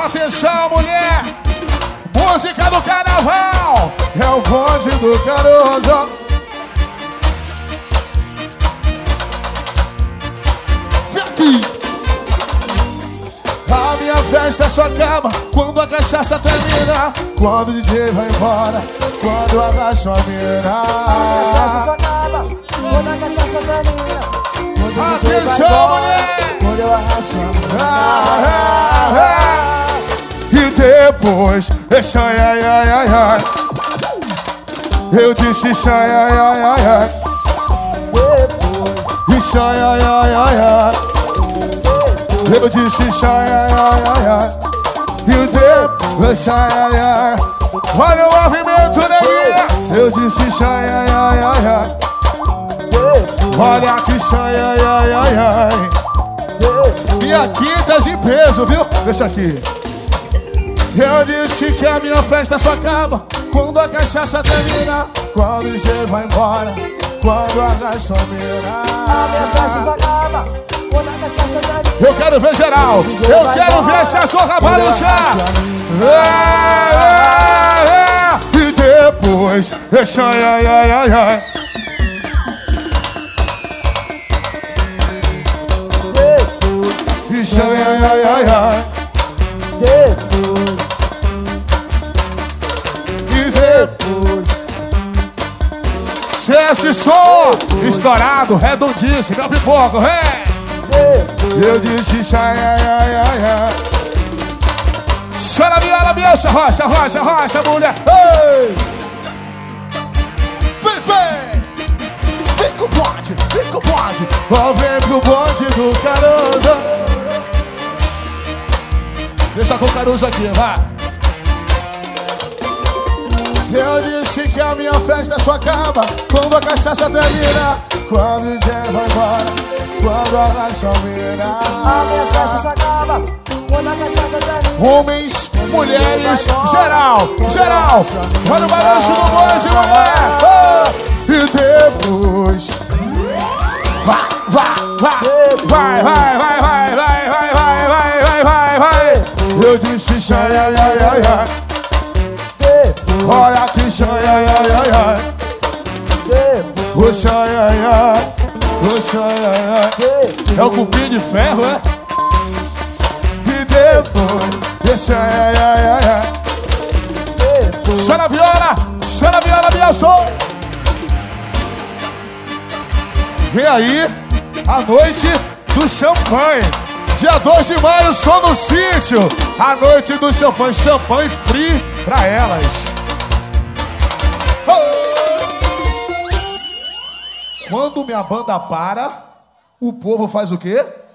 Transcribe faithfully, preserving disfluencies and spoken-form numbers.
Atenção, mulher! Música do carnaval! É o bonde do Caruso. Vem aqui! A minha festa só acaba quando a cachaça termina, quando o D J vai embora, quando arrasta a mina. A festa só acaba quando a cachaça termina, quando o D J vai Atenção, embora, mulher! quando eu arrasto a mina. Ah, ah, ah. E depois, deixa ai, ai, ai, ai, ai. Eu disse xai, ai, ai, ai, ai. Depois, E xai, ai, ai, ai, ai. Eu disse xai, ai, ai, ai, ai. E o depois, xai, ai, ai. Olha o movimento, neguinha. Eu disse xai, ai, ai, ai, ai. Olha aqui, xai, ai, ai, ai, ai. E aqui tá de peso, viu? Deixa aqui. Eu disse que a minha festa só acaba quando a cachaça termina, quando o D J vai embora, quando arrasta a mina. a minha festa só acaba quando a cachaça termina. Eu quero ver geral, eu quero ver essa zorra balançar. É, é, é. E depois, deixa ai, ai, ai, ai, ai. E ai, ai, ai, ai, ai. Depois, E depois, se esse som estourado, redondíssimo, meu pipoco, vem. Eu disse ai, ai, ai, ai, ai. Chora, viola, bicha, rocha, rocha, rocha, mulher. Ei! Vem, vem! Vem com o bonde, vem com o bonde. Ó, vem pro bonde do Caruso. Deixa com o Caruso aqui, vai. Eu disse que a minha festa só acaba quando a cachaça termina, quando o D J vai embora, quando arrasta a mina. a minha festa só acaba quando a cachaça termina. Homens, mulheres, geral, geral. Olha o balanço do bonde, mulher. Oh! E depois, vai, vai, vai, vai, vai, vai, vai, vai, vai, vai, vai, vai, vai, vai. Eu disse xai, ai, ai, ai, ai. Olha aqui, xai, ai, ai, ai, ai. O xai, ai, ai. O xai, ai, ai. É o cupim de ferro, é? E depois, deixa ai, ai, ai, ai. Chora a viola, chora a viola, minha som. Vem aí a noite do champanhe. Dia dois de maio, som no sítio. A noite do champanhe, champanhe free pra elas. Oh! Quando minha banda para, o povo faz o quê?